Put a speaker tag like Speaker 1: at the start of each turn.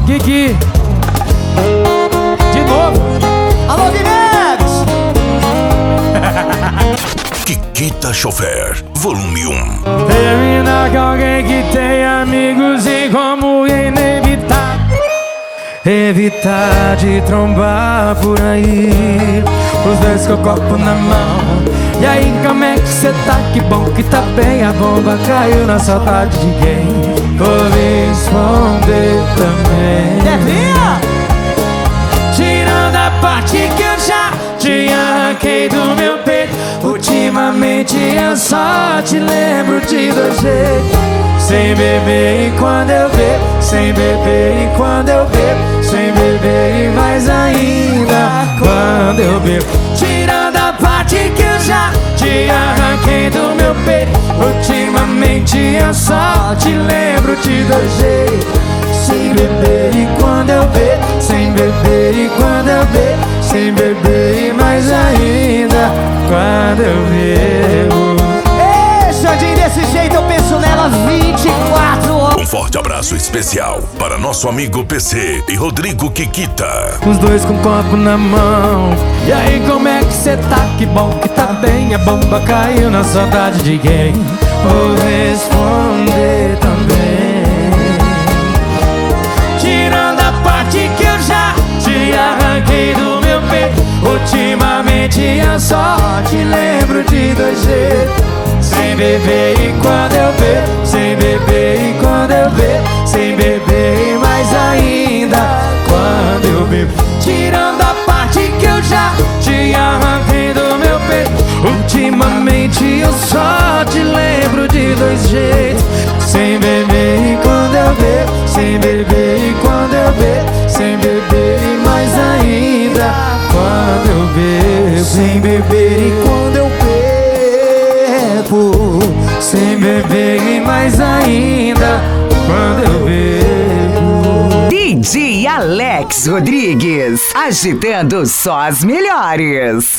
Speaker 1: Kiki. De novo.
Speaker 2: Alô, Guilhermes!
Speaker 3: Kikita Chofer, volume 1.
Speaker 1: Terminar com alguém que tem amigos em comum é inevitável. Evitar de trombar por aí, os dois com o copo na mão. E aí, como é que cê tá? Que bom que tá bem. A bomba caiu na saudade de quem? Vou responder também.
Speaker 2: Devinha!
Speaker 1: Tirando a parte que eu já te arranquei do meu peito, ultimamente eu só te lembro de dois jeitos. Sem beber e quando eu bebo, sem beber e quando eu bebo, sem beber e mais ainda quando eu bebo. Tirando a parte que eu já te arranquei do meu peito, ultimamente eu só te lembro de dois jeitos. Sem beber e quando eu bebo, sem beber e quando eu bebo, sem beber e mais ainda quando eu bebo.
Speaker 2: Ei, Xandinho, desse jeito eu penso nela 24 horas.
Speaker 3: Um forte abraço especial para nosso amigo PC e Rodrigo Kikita.
Speaker 1: Os dois com copo na mão. E aí, como é que cê tá? Que bom que tá bem. A bomba caiu na saudade de quem? Vou responder também. Tirando a parte que eu já te arranquei do meu peito, ultimamente eu só te lembro de dois jeitos. Sem beber e quando eu bebo, sem beber e quando eu bebo, sem beber e mais ainda quando eu bebo. Tirando a parte que eu já te arranquei do meu peito, ultimamente eu só te lembro de dois jeitos. Sem beber e quando eu bebo, sem beber e quando eu bebo, sem beber e mais ainda quando eu bebo. Sem beber e quando eu bebo, sem beber e mais ainda quando eu bebo.
Speaker 4: DJ Alex Rodrigues, agitando só as melhores.